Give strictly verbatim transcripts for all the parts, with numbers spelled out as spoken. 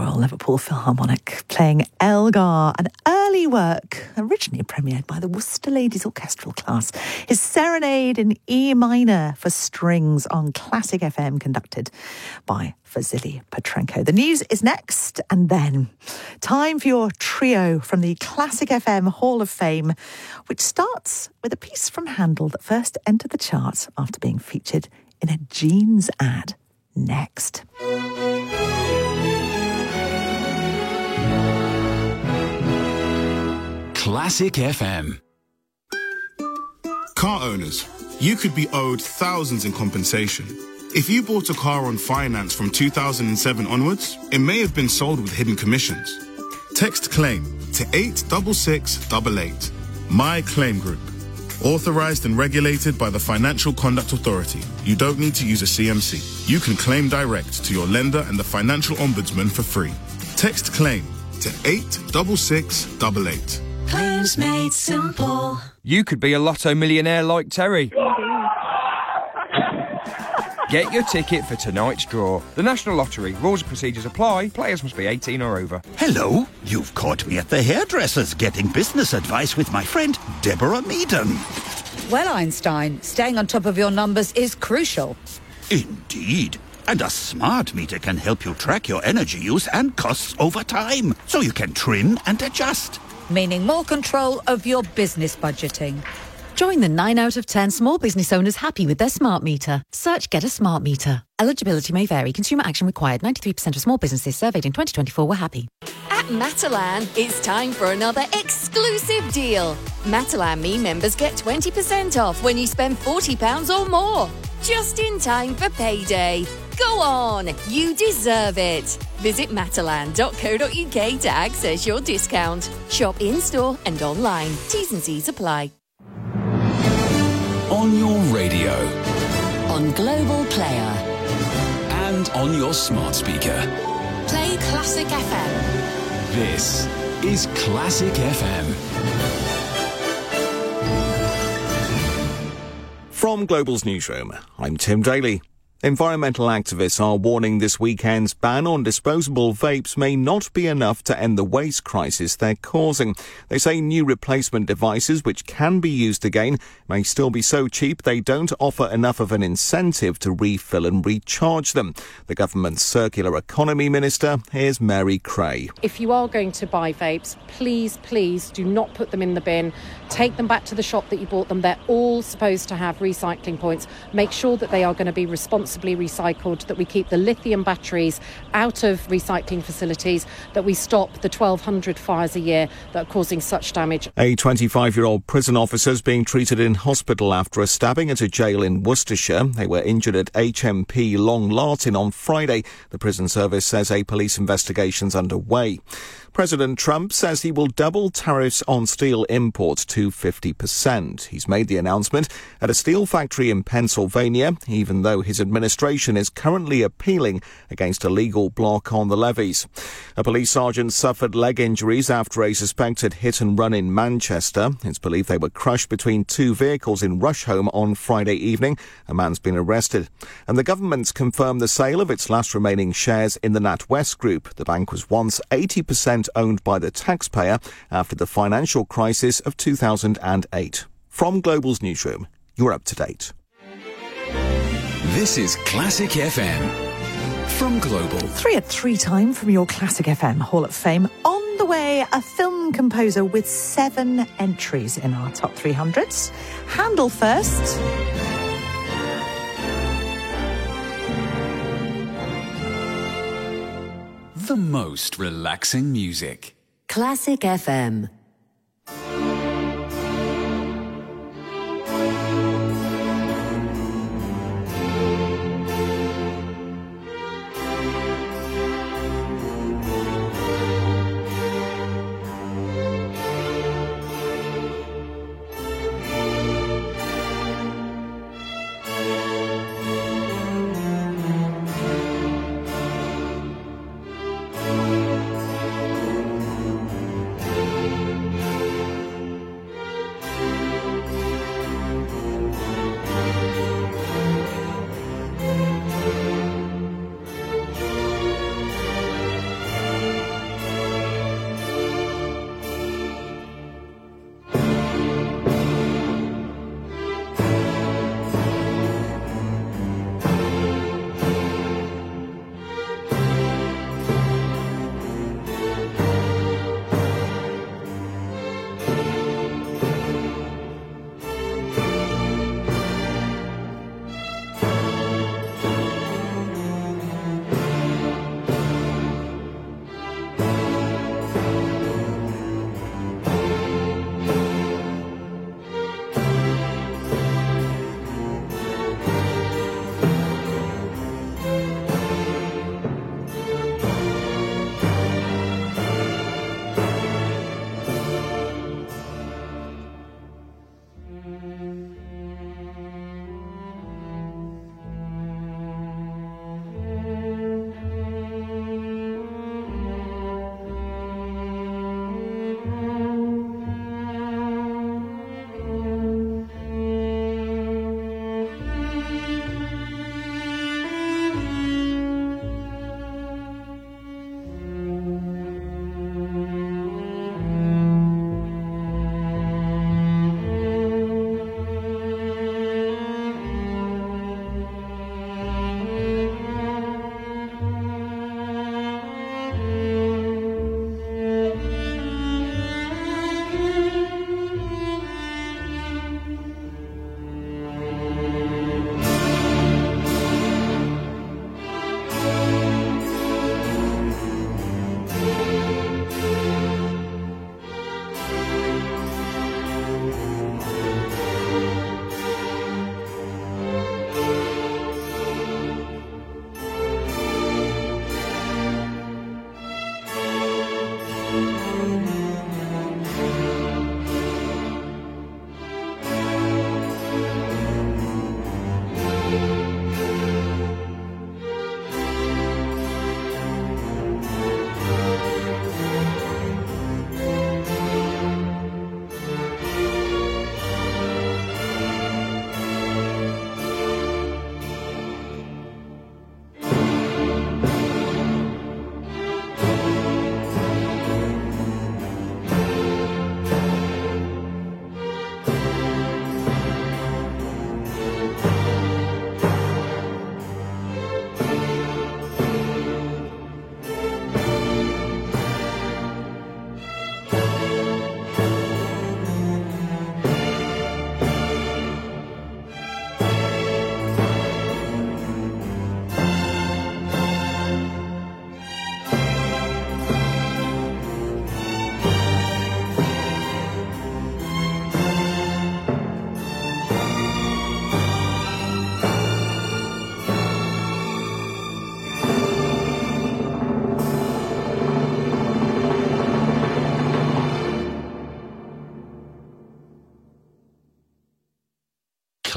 Royal Liverpool Philharmonic playing Elgar, an early work originally premiered by the Worcester Ladies Orchestral Class. His Serenade in E minor for strings on Classic F M, conducted by Vasily Petrenko. The news is next, and then time for your trio from the Classic F M Hall of Fame, which starts with a piece from Handel that first entered the charts after being featured in a jeans ad. Next. Classic F M. Car owners, you could be owed thousands in compensation. If you bought a car on finance from two thousand seven onwards, it may have been sold with hidden commissions. Text CLAIM to eight six six eight eight. My Claim Group. Authorized and regulated by the Financial Conduct Authority. You don't need to use a C M C. You can claim direct to your lender and the Financial Ombudsman for free. Text CLAIM to eight six six eight eight. Claims made simple. You could be a lotto millionaire like Terry. Get your ticket for tonight's draw. The National Lottery. Rules and procedures apply. Players must be eighteen or over. Hello. You've caught me at the hairdresser's getting business advice with my friend Deborah Meaden. Well, Einstein, staying on top of your numbers is crucial. Indeed. And a smart meter can help you track your energy use and costs over time, so you can trim and adjust. Meaning more control of your business budgeting. Join the nine out of ten small business owners happy with their smart meter. Search Get a Smart Meter. Eligibility may vary. Consumer action required. ninety-three percent of small businesses surveyed in twenty twenty-four were happy. At Matalan, it's time for another exclusive deal. Matalan Me members get twenty percent off when you spend forty pounds or more. Just in time for payday. Go on, you deserve it. Visit matalan dot co dot uk to access your discount. Shop in-store and online. T's and C's apply. On your radio. On Global Player. And on your smart speaker. Play Classic F M. This is Classic F M. From Global's newsroom, I'm Tim Daly. Environmental activists are warning this weekend's ban on disposable vapes may not be enough to end the waste crisis they're causing. They say new replacement devices, which can be used again, may still be so cheap they don't offer enough of an incentive to refill and recharge them. The government's circular economy minister, here's Mary Cray. If you are going to buy vapes, please, please do not put them in the bin. Take them back to the shop that you bought them. They're all supposed to have recycling points. Make sure that they are going to be responsible recycled, that we keep the lithium batteries out of recycling facilities, that we stop the twelve hundred fires a year that are causing such damage. A twenty-five-year-old prison officer is being treated in hospital after a stabbing at a jail in Worcestershire. They were injured at H M P Long Lartin on Friday. The prison service says a police investigation's underway. President Trump says he will double tariffs on steel imports to fifty percent. He's made the announcement at a steel factory in Pennsylvania, even though his administration is currently appealing against a legal block on the levies. A police sergeant suffered leg injuries after a suspected hit and run in Manchester. It's believed they were crushed between two vehicles in Rusholme on Friday evening. A man's been arrested. And the government's confirmed the sale of its last remaining shares in the NatWest Group. The bank was once eighty percent owned by the taxpayer after the financial crisis of two thousand eight. From Global's newsroom, you're up to date. This is Classic F M from Global. Three at three time from your Classic F M Hall of Fame. On the way, a film composer with seven entries in our top three hundreds. Handel first. The most relaxing music. Classic F M.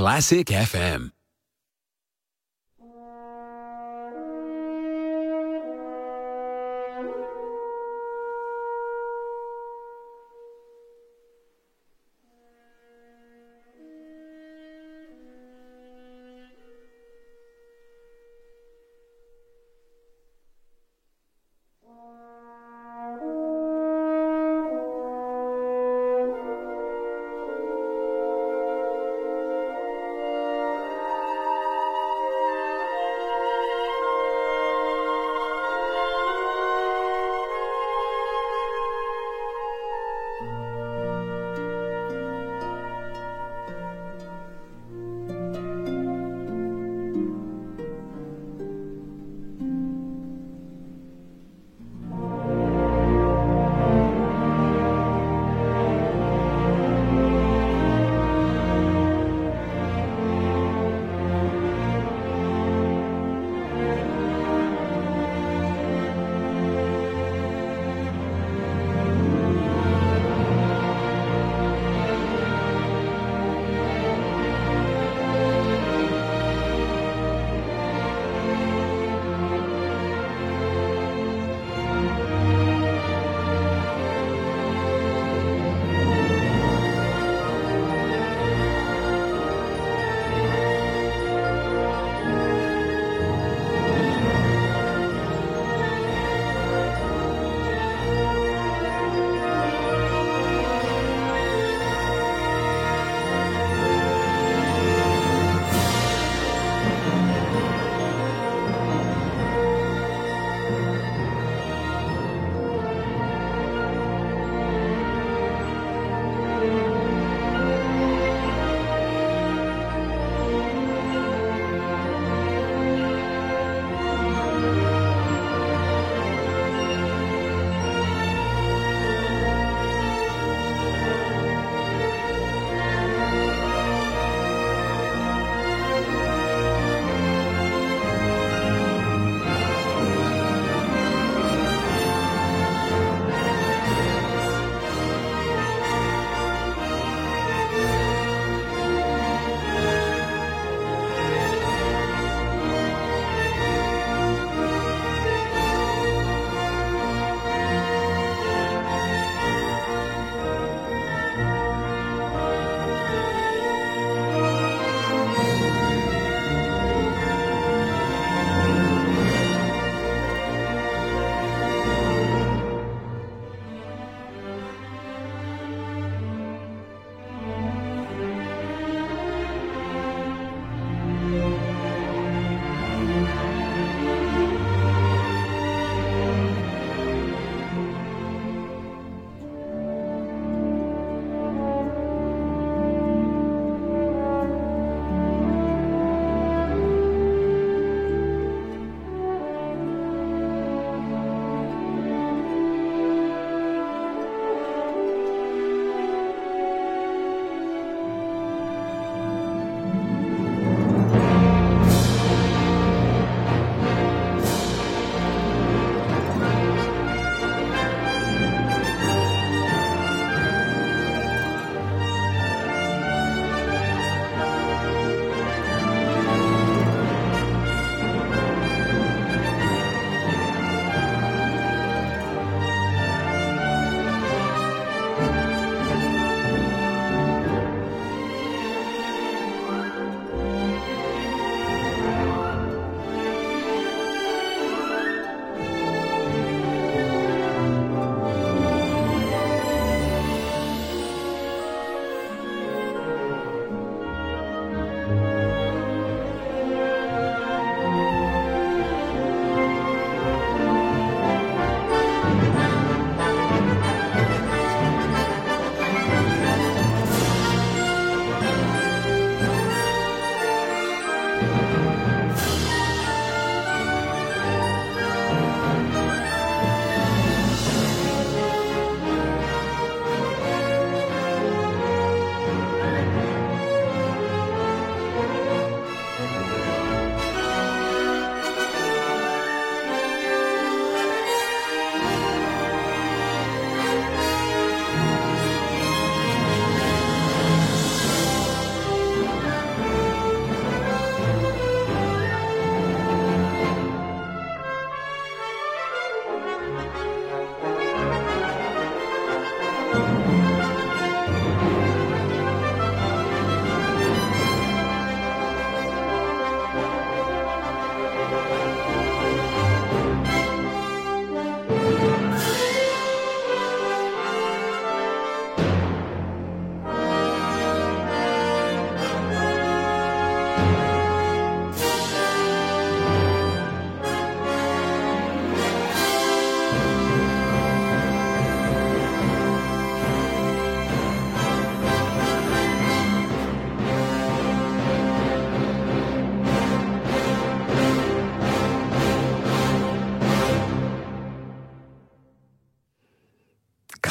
Classic F M.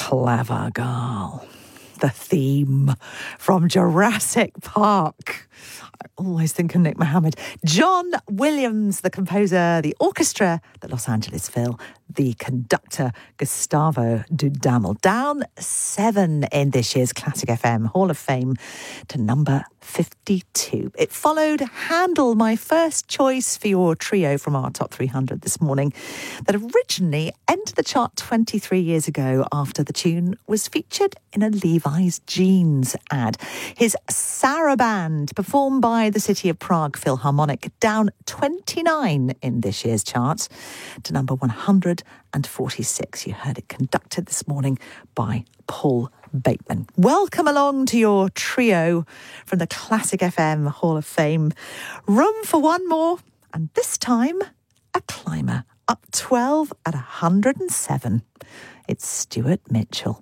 Clever girl. The theme from Jurassic Park. I always think of Nick Mohammed. John Williams, the composer, the orchestra, the Los Angeles Phil, the conductor, Gustavo Dudamel. Down seven in this year's Classic F M Hall of Fame to number fifty-two. It followed Handel, my first choice for your trio from our top three hundred this morning, that originally entered the chart twenty-three years ago after the tune was featured in a Levi's jeans ad. His Saraband, performed by the City of Prague Philharmonic, down twenty-nine in this year's charts to number one hundred forty-six. You heard it conducted this morning by Paul Bateman. Welcome along to your trio from the Classic F M Hall of Fame. Room for one more, and this time a climber, up twelve at one hundred seven. It's Stuart Mitchell.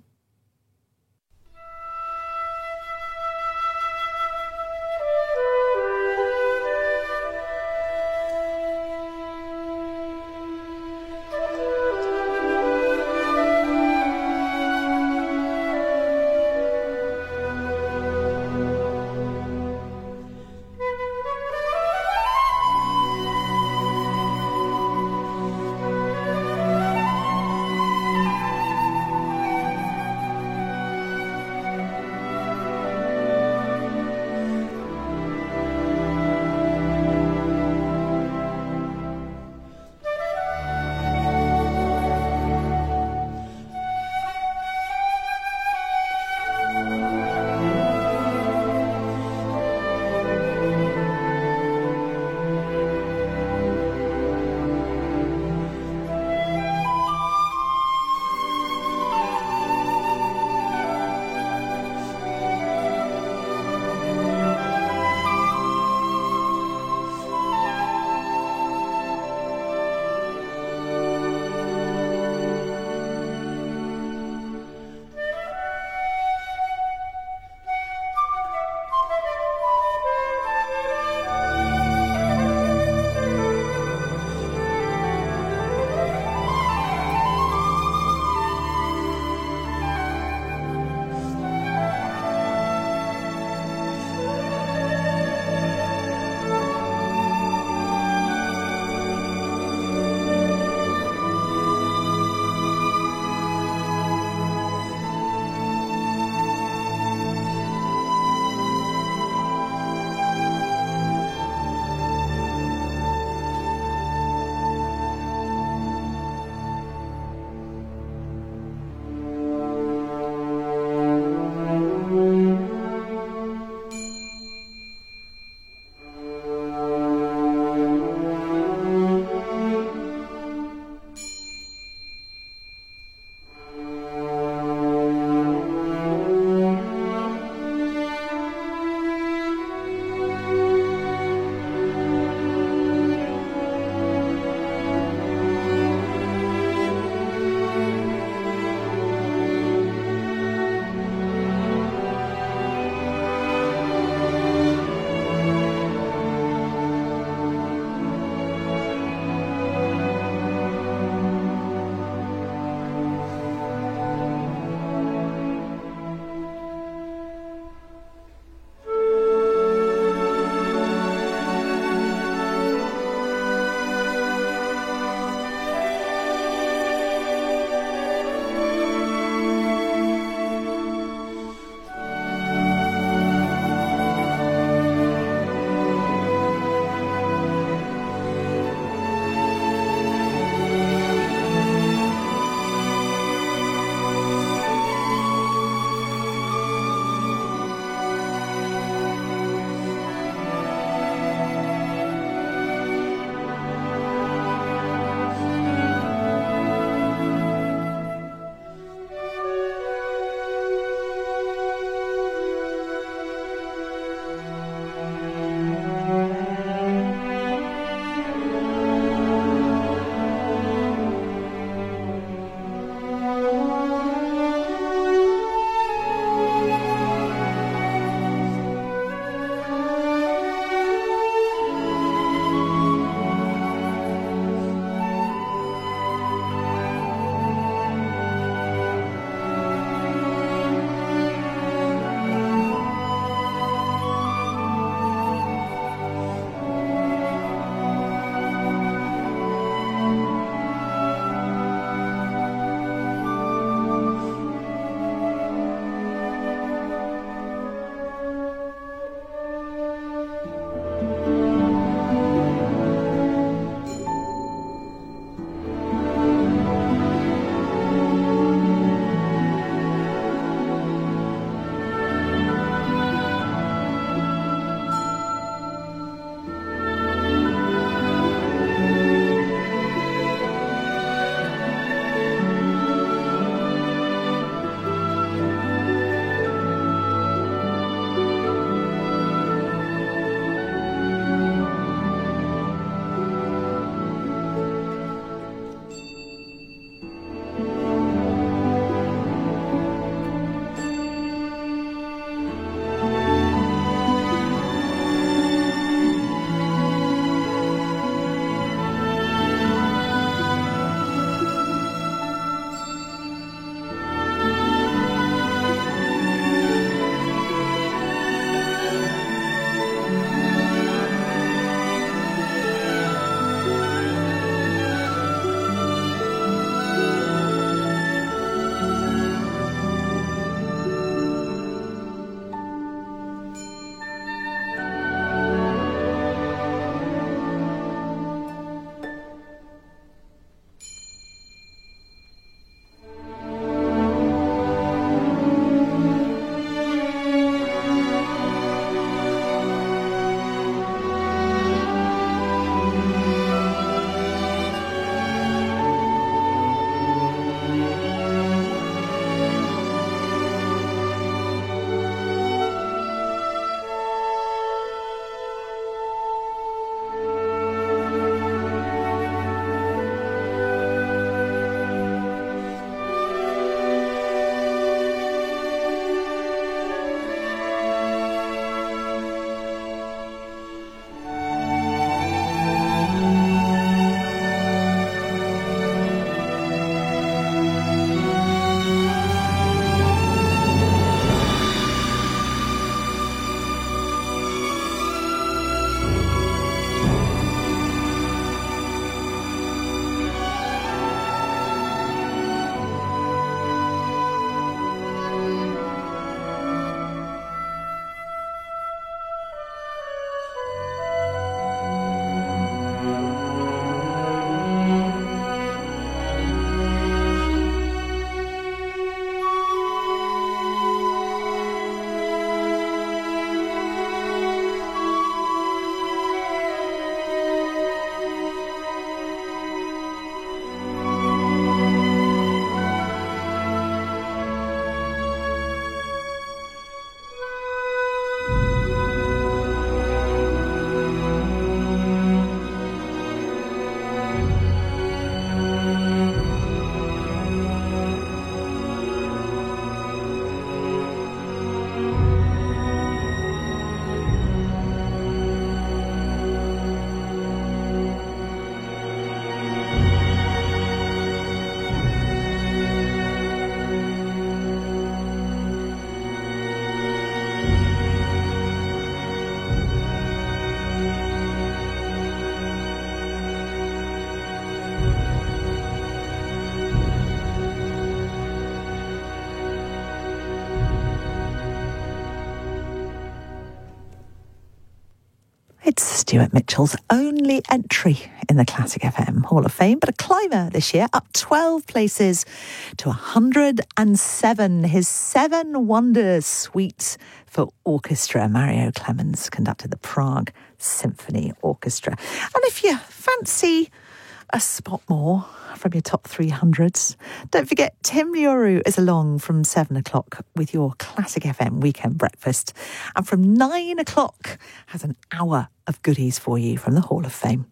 It's Stuart Mitchell's only entry in the Classic F M Hall of Fame, but a climber this year, up twelve places to one hundred seven. His Seven Wonders Suite for Orchestra. Mario Clemens conducted the Prague Symphony Orchestra. And if you fancy a spot more from your top three hundreds, don't forget Tim Leoru is along from seven o'clock with your Classic F M weekend breakfast, and from nine o'clock has an hour of goodies for you from the Hall of Fame.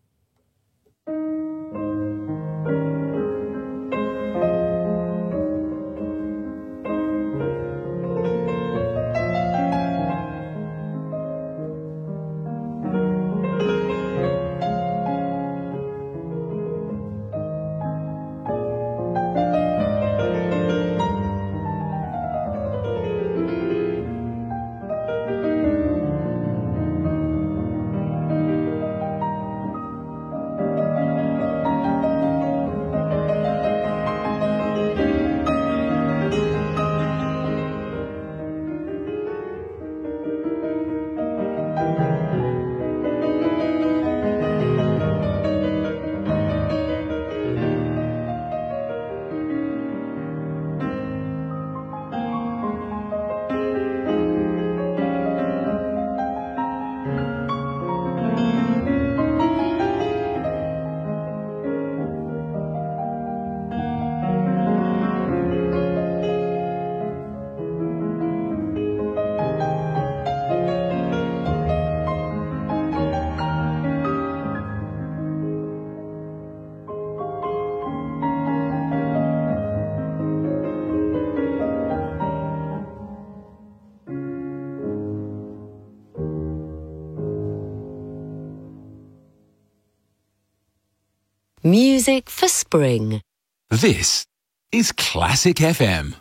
Music for spring. This is Classic F M.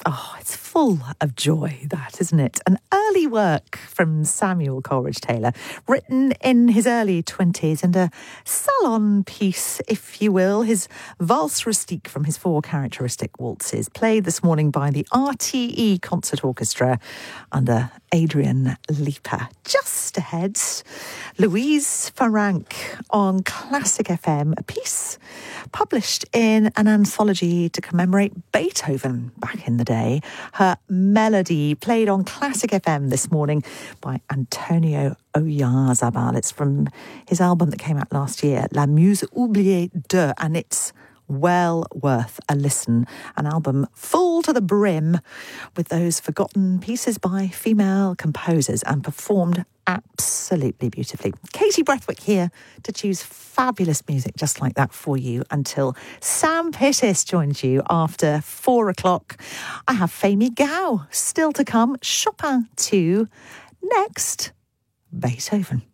Oh, it's full of joy, that, isn't it? An early work from Samuel Coleridge Taylor, written in his early twenties, and a salon piece, if you will, his valse rustique from his four characteristic waltzes, played this morning by the R T E Concert Orchestra under Adrian Leeper. Just ahead, Louise Farranc on Classic F M, a piece published in an anthology to commemorate Beethoven back in the day. Her Melody, played on Classic F M this morning by Antonio Oyarzabal. It's from his album that came out last year, La Muse Oubliée de, and it's well worth a listen. An album full to the brim with those forgotten pieces by female composers and performed absolutely beautifully. Katie Brethwick here to choose fabulous music just like that for you until Sam Pittis joins you after four o'clock. I have Famie Gao still to come. Chopin two. Next, Beethoven.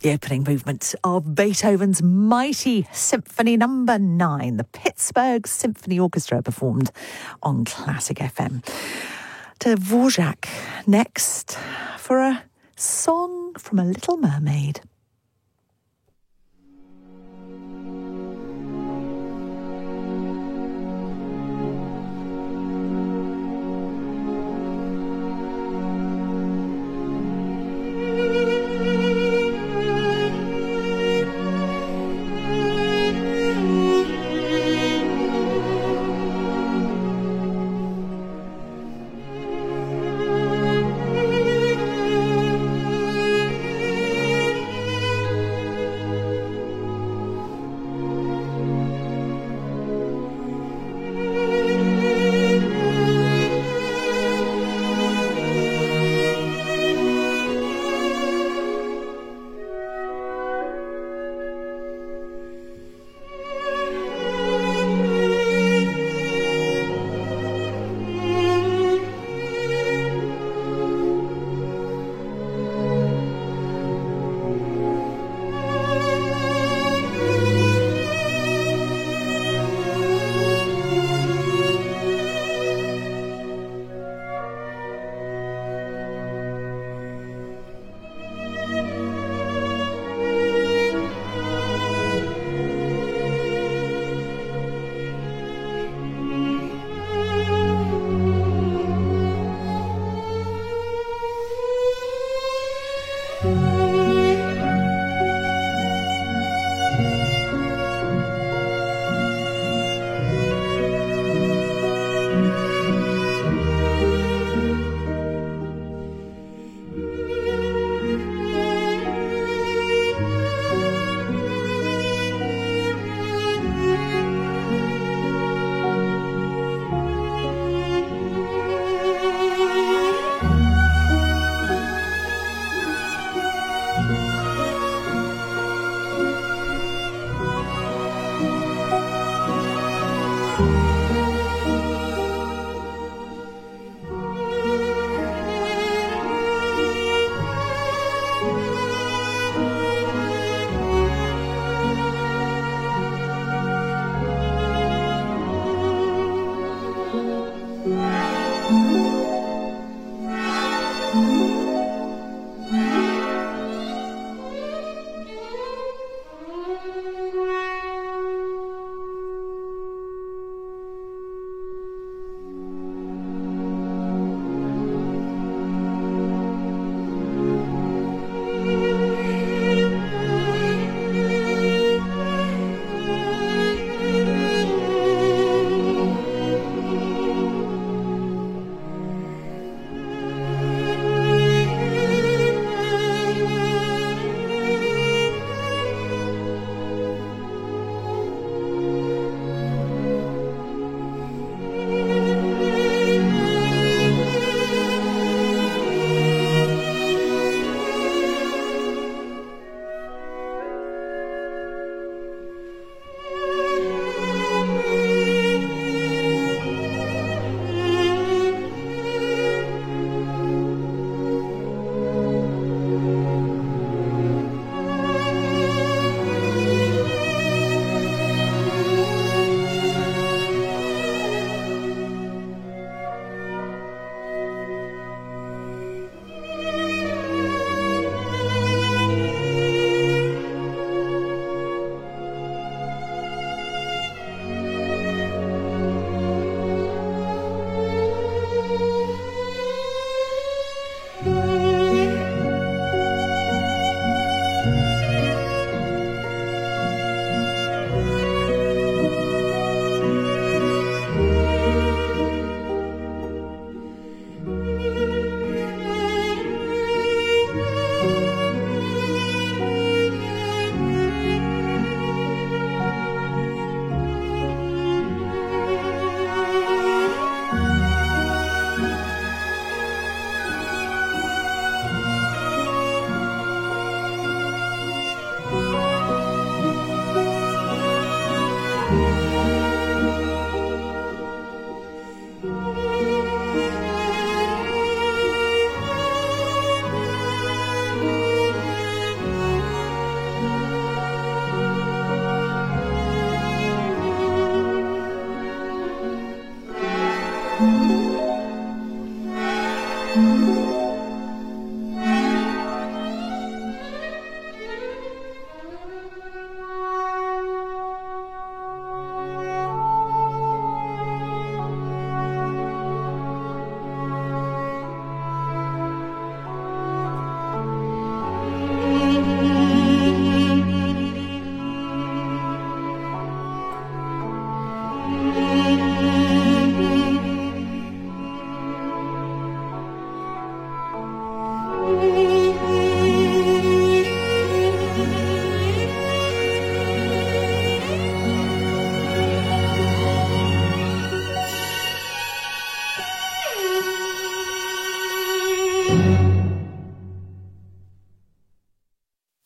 The opening movement of Beethoven's mighty Symphony Number Nine, the Pittsburgh Symphony Orchestra performed on Classic F M. To Dvorak next for a song from A Little Mermaid.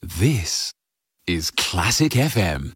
This is Classic F M.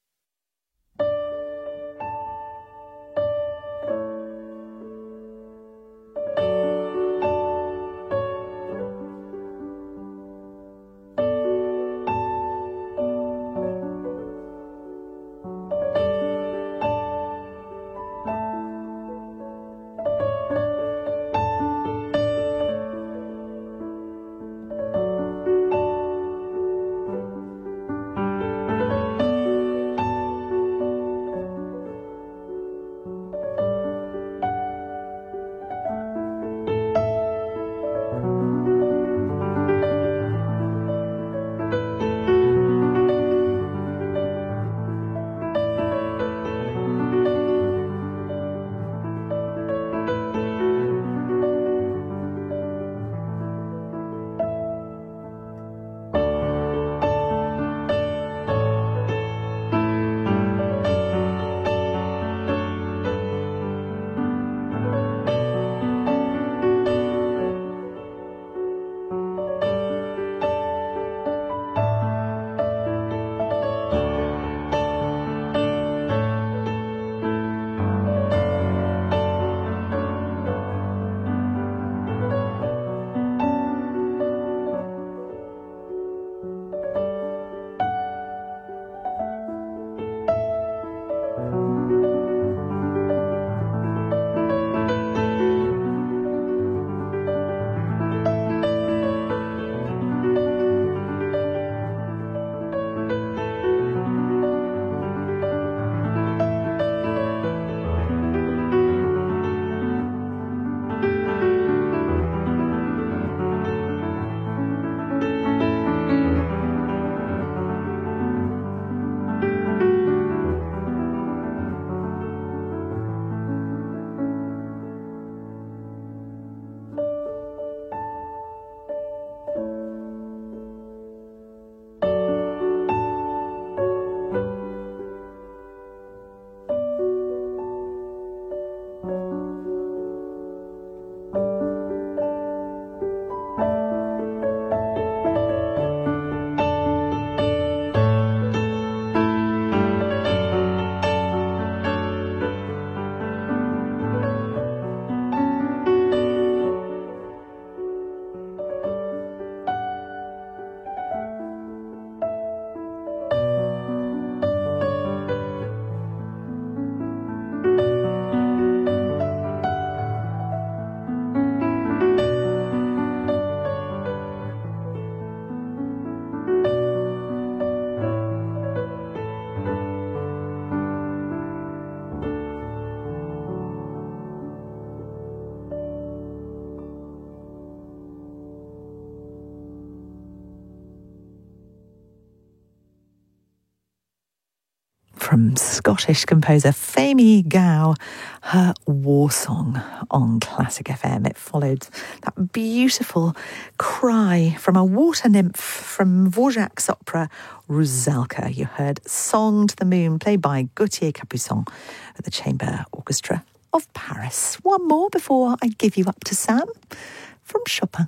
From Scottish composer Femi Gao, her war song on Classic F M. It followed that beautiful cry from a water nymph from Dvorak's opera Rusalka. You heard Song to the Moon, played by Gauthier Capuçon at the Chamber Orchestra of Paris. One more before I give you up to Sam, from Chopin.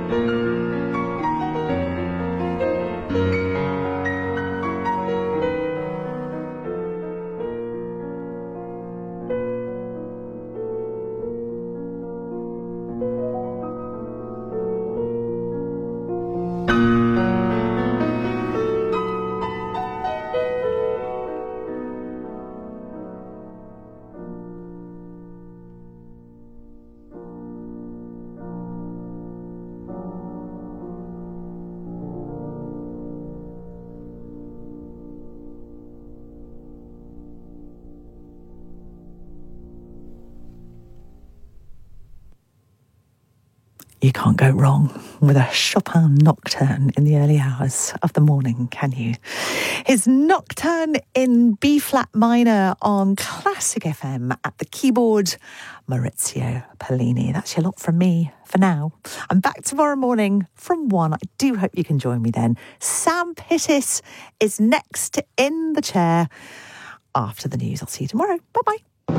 You can't go wrong with a Chopin nocturne in the early hours of the morning, can you? His nocturne in B-flat minor on Classic F M at the keyboard, Maurizio Pollini. That's your lot from me for now. I'm back tomorrow morning from one. I do hope you can join me then. Sam Pittis is next in the chair after the news. I'll see you tomorrow. Bye-bye.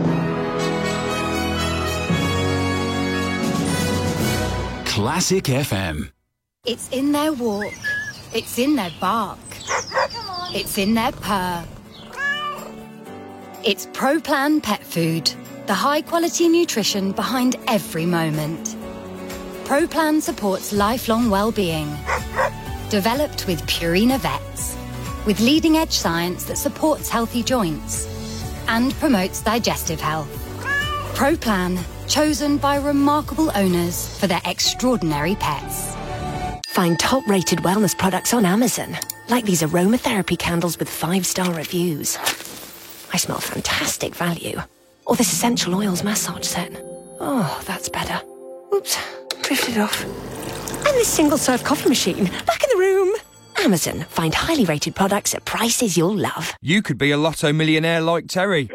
Classic F M. It's in their walk. It's in their bark. It's in their purr. It's ProPlan Pet Food, the high-quality nutrition behind every moment. ProPlan supports lifelong well-being. Developed with Purina Vets, with leading-edge science that supports healthy joints and promotes digestive health. ProPlan, chosen by remarkable owners for their extraordinary pets. Find top-rated wellness products on Amazon, like these aromatherapy candles with five-star reviews. I smell fantastic value. Or this essential oils massage set. Oh, that's better. Oops, drifted off. And this single-serve coffee machine, back in the room. Amazon, find highly rated products at prices you'll love. You could be a lotto millionaire like Terry.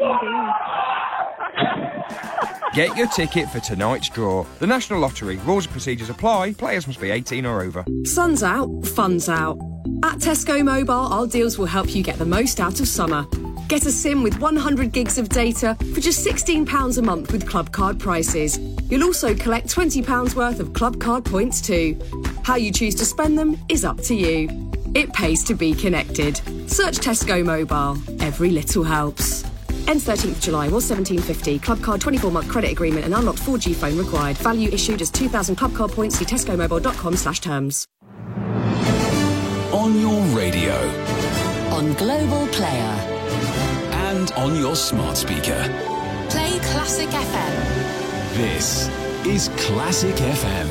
Get your ticket for tonight's draw. The National Lottery. Rules and procedures apply. Players must be eighteen or over. Sun's out, fun's out. At Tesco Mobile, our deals will help you get the most out of summer. Get a SIM with one hundred gigs of data for just sixteen pounds a month with Club Card prices. You'll also collect twenty pounds worth of Club Card points too. How you choose to spend them is up to you. It pays to be connected. Search Tesco Mobile. Every little helps. Ends thirteenth of July, was seventeen fifty. Club Card twenty-four month credit agreement and unlocked four G phone required. Value issued as two thousand Club Card points. See tescomobile.com slash terms. On your radio. On Global Player. And on your smart speaker. Play Classic F M. This is Classic F M.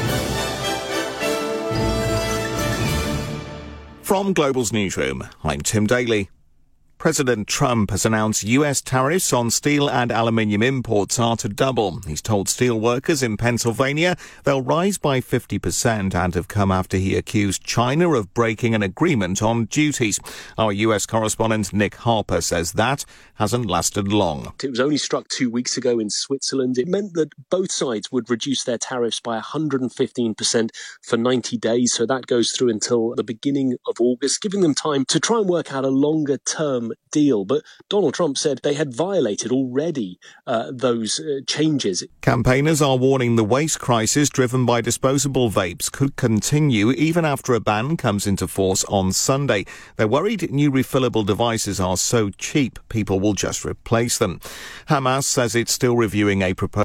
From Global's newsroom, I'm Tim Daly. President Trump has announced U S tariffs on steel and aluminium imports are to double. He's told steel workers in Pennsylvania they'll rise by fifty percent and have come after he accused China of breaking an agreement on duties. Our U S correspondent Nick Harper says that hasn't lasted long. It was only struck two weeks ago in Switzerland. It meant that both sides would reduce their tariffs by one hundred fifteen percent for ninety days. So that goes through until the beginning of August, giving them time to try and work out a longer term deal. But Donald Trump said they had violated already uh, those uh, changes. Campaigners are warning the waste crisis driven by disposable vapes could continue even after a ban comes into force on Sunday. They're worried new refillable devices are so cheap people will just replace them. Hamas says it's still reviewing a proposal